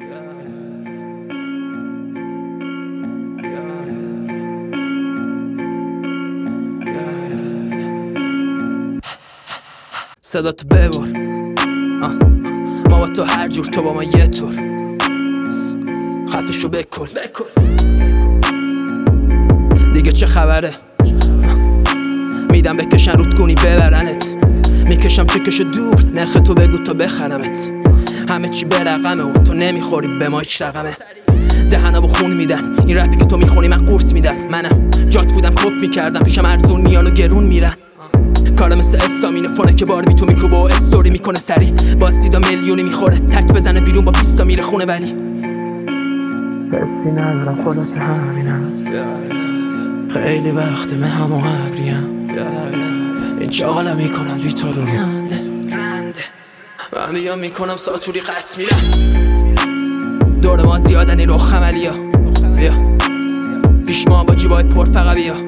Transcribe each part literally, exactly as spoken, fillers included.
صدا تو ببر، ما با تو هر جور، تو با ما یه طور. خفشو بکن دیگه چه خبره؟ میدم بکشن رود کنی ببرنت، میکشم چکشو دور، نرخ تو بگو تا بخرمت. همه چی به رقمه و تو نمیخوری به ما هیچ رقمه. دهنا با خون میدن این رپی که تو میخونی، من قورت میدم. منم جات بودم کپ میکردم، پیشم ارزون میان و گرون میرن. کارم مثل استامینه فونه که بار بی تو میکوبه و استوری میکنه سری. باز دیدا میلیونی میخوره، تک بزنه بیرون با بیستا میره خونه. ولی بسی ندارم خودت همینم، خیلی وقت من همو قبریم. این چاقالا میکنم بی تو رو رنده من بیام میکنم ساتوری قط میرم. دور ما زیادن این رخ عملی ها، بیا پیش ما با جیبای پر فقط بیا.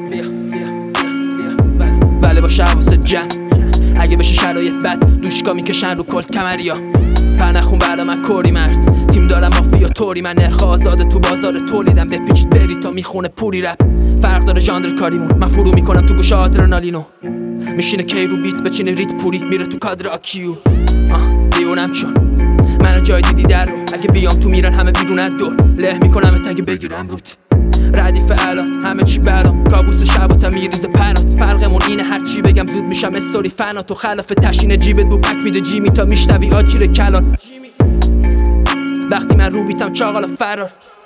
ولی باشه حواست جمع، اگه بشه شرایط بد دوشگاه میکشن رو کلت کمریا. پر نخون برا من کوری مرد، تیم دارم مافیا توری. من نرخ آزاده تو بازار تولیدم، بپیچید بری تا میخونه پوری رپ. فرق داره ژانر کاریمون، من فرو میکنم تو گوش آدرنالینو. میشینه کی رو بیت بچینه ریت پوری، میره تو کادر آکیو. آه دیوونم چون منو جای دیدی در رو، اگه بیام تو میرن همه بیرون دور. له میکنم ات اگه بگیرم روت ردیف علا، همه چی برام کابوس شباتم میریزه پرات. فرقمون اینه هر چی بگم زود میشم استوری فنا. تو خلاف تشین جیبت بو پک میده جیمی تا میشنوی آجیر کلان. وقتی من رو بیتم چاقالا فرار.